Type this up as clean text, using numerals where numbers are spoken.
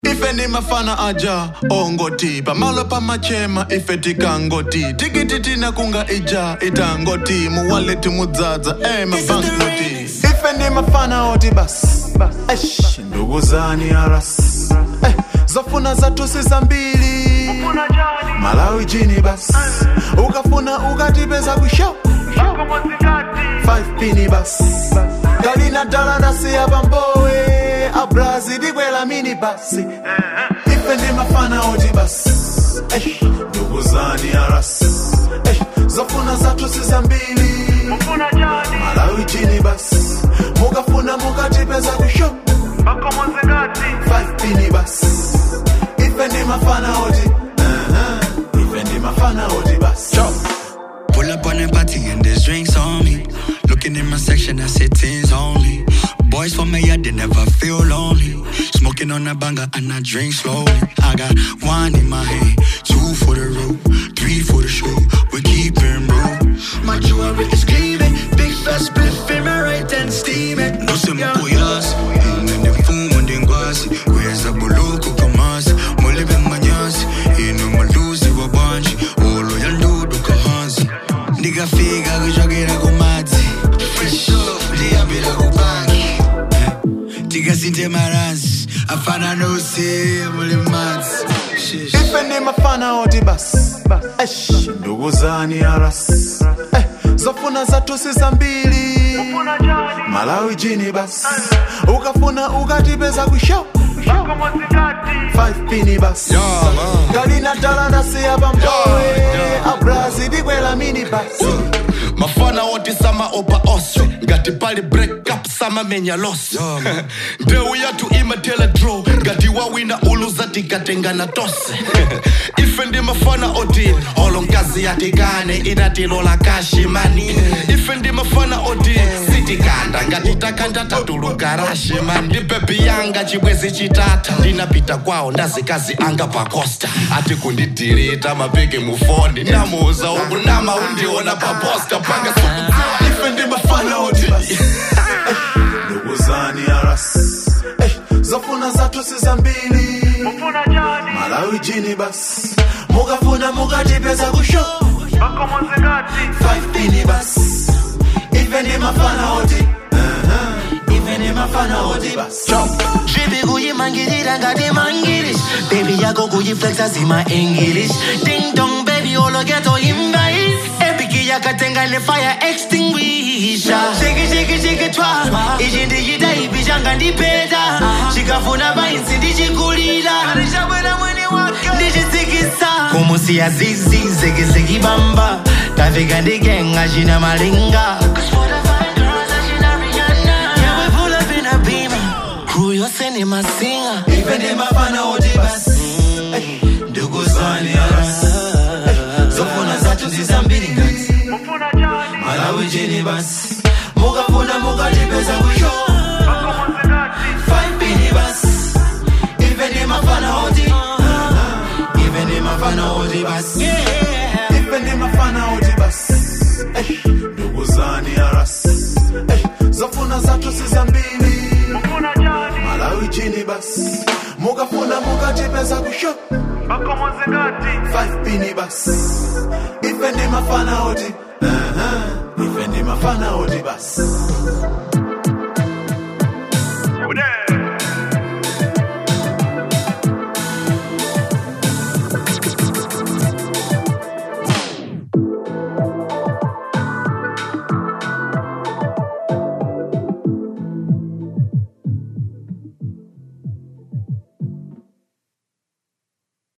Ife ni mafana aja ongoti pamalo pa machema ife tikangoti tikiti na kunga ija itangoti muwaleti mudzaza mabanknoti. Ife ni mafana oti bas ndugu zani aras zofuna zatu sisa mbili Malawi jini bas ukafuna ukatipeza kusho 5 pini bas galina dala nasi ya bamboe abrazi dikwela mini basi. Ife ni mafana oti bas ndugu zani aras zofuna zatu sisa mbili Malawi jini bas mukafuna mukatipeza kusho 5 pini bas. Ife ni mafana oti Ife ni mafana oti bas. Pull up on the party and there's drinks on me. Looking in my section, I said tins only. Boys for me, they never feel lonely. Smoking on a banger and I drink slowly. I got 1 in my hand, 2 for the road, 3 for the show. We keep it real. My jewelry is gleaming, big fat spliff in my right hand steaming. No se me puyas, en el fumo en denguasi. Where's the buluku kamas? Mole ben manyasi, no malusi wa banji. Olo yandu duka hansi. Nigga figa kujogira kumati. Fresh up, liya bila kubangi. Tiga sinte maransi, afana no se mole mati. Ife ni mafana oti bas ndugu zani aras zofuna zatu sisa mbili Malawi jini bas ukafuna ukatipeza kusho 5 pini bas galina dala nasi ya bamboe abrazi dikwela mini basi. Mafana oti sama opa oswe ngati pali break up sama menya loss. Ndeu yatu imatela draw ngati wawina uluza tikatenga na tose. Ife ndi mafana oti olonkazi yatikane inatilola kashi mani. Ife ndi mafana oti sitikanda ngati takanda tatuluka rashi mani. Ndi baby yanga chibwezi chitata ndinapita kwao ndazikazi anga pa costa. Ati kundidirita mapeke mufoni namuza uku nama undiona pa posta panga suku. Ife ndi mafana oti bas ndugu zani aras zofuna zatu sisa mbili Malawi jini bas mukafuna mukatipeza kusho 5 pini bas. Ife ndi mafana oti Ife ndi mafana oti bas. Dribi kuyimangilira ngati mangilish. Baby yako kuyiflexa zima English. Ding dong baby olo ghetto invite. Epiki yakatenga ne fire extinguisher. Shake it, shake it, shake it twa. Ichi ndijita ibishanga ndipeta. Shikafuna bainsi ndichikulira. Ndichisikisa kumusiya zizi zeki zeki bamba. Tafika ndigenga jina malinga. Crew yose ni masinga. Ife ni mafana oti bas ndugu zani aras zofuna zatu sisa mbili ngati Malawi jini bas mukafuna mukatipeza kusho 5 pini bas. Ife ni mafana oti Ife ni mafana oti bas Ife ni mafana oti bas ndugu zani aras zofuna zatu sisa mbili Malawi jini bas mukafuna mukatipeza kusho 5 pini bas. Ife ni mafana oti Ife ni mafana oti bas.